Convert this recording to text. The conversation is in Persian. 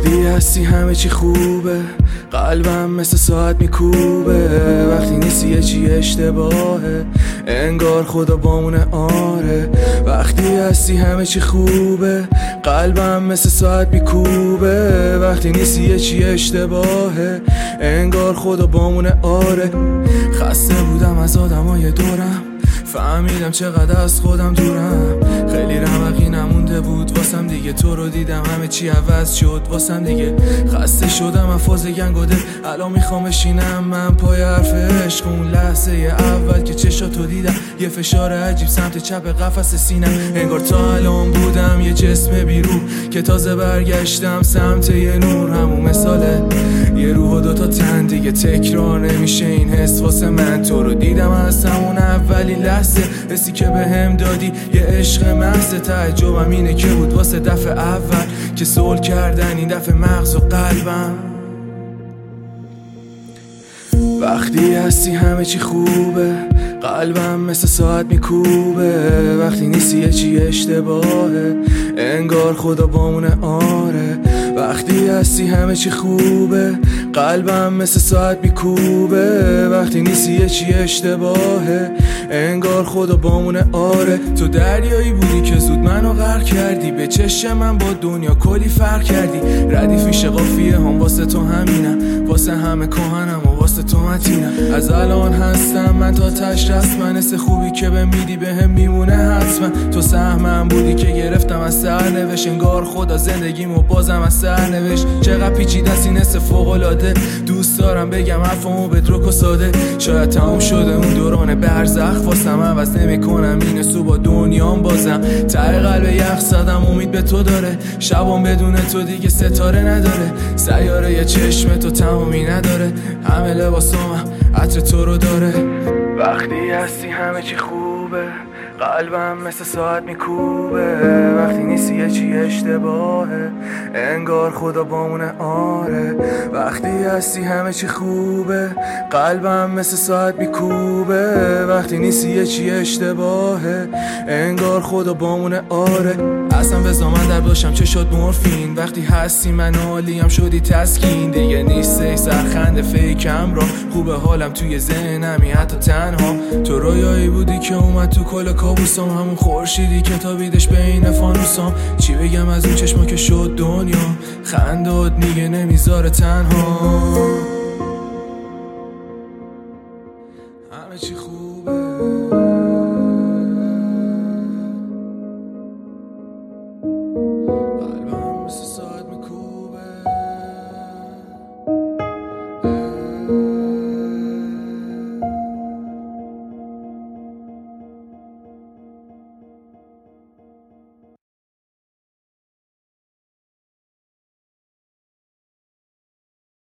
وقتی هستی همه چی خوبه، قلبم مثل ساعت میکوبه. وقتی نیستی یه چی اشتباهه، انگار خدا بامونه آره. وقتی هستی همه چی خوبه، قلبم مثل ساعت میکوبه. وقتی نیستی یه چی اشتباهه، انگار خدا بامونه آره. خسته بودم از آدمای دورم، فهمیدم چقدر از خودم دورم. خیلی رمقی نمونده بود واسم دیگه، تو رو دیدم همه چی عوض شد واسم دیگه. خسته شدم از فاز گنگ و دل، الان میخوام بشینم من پای حرف عشق. اون لحظه اول که چشاتو دیدم، یه فشار عجیب سمت چپ قفس سینم. انگار تا الان بودم یه جسم بیرون که تازه برگشتم سمت یه نور. همون مثاله یه روح و دوتا تن، دیگه تکرار نمیشه این حس واسه من. تو رو دیدم از همون اولین لحظه، حسی که بهم دادی یه عشق محض. تعجبم اینه که بود واسه دفعه اول که صلح کردن این دفعه مغز و قلبم. وقتی هستی همه چی خوبه، قلبم مثل ساعت میکوبه. وقتی نیستی یه چی اشتباهه، انگار خدا بامونه آره. وقتی هستی همه چی خوبه، قلبم مثل ساعت میکوبه. وقتی نیستی یه چی اشتباهه، انگار خدا بامونه آره. تو دریایی بودی که زود منو غرق کردی، به چشم من با دنیا کلی فرق کردی. ردیف میشه قافیه هم واسه تو همینم، واسه همه کهنم و واسه تو متینم. از الان هستم من تا تش رسمن، حس خوبی که به میدی به هم میمونه حتما. تو سهمم بودی که گرفتم از سرنوشت، انگار خدا زندگیمو بازم از سرنوشت. چقدر پیچیده است این حس فوق‌العاده، دوست دارم بگم حرفمو بدرک و ساده. شاید تموم شده اون دوران برزخ واسم، عوض نمی‌کنم این سو با دنیام بازم. ته قلب یخ زدم امید به تو داره، شبام بدون تو دیگه ستاره نداره. سیاره یه چشم تو تمومی نداره، همه لباسم عطر تو رو داره. وقتی هستی همه چی خوبه، قلبم مثل ساعت میکوبه. وقتی نیستی یه چی اشتباهه، انگار خدا بامونه آره. وقتی هستی همه چی خوبه، قلبم مثل ساعت میکوبه. وقتی نیستی یه چی اشتباهه، انگار خدا بامونه آره. اصلا بزا من در باشم چه شد مورفین، وقتی هستی من عالیم شدی تسکین. دیگه نیستی سرخنده فیکم را، خوبه حالم توی ذهنمی حتی تنها. تو رویایی بودی که اومد تو کل کابوسم، همون خورشیدی که تابیدش بین فانوسام. چی بگم از اون چشما که شد دنیا، خندات میگه نمیذاره تنها.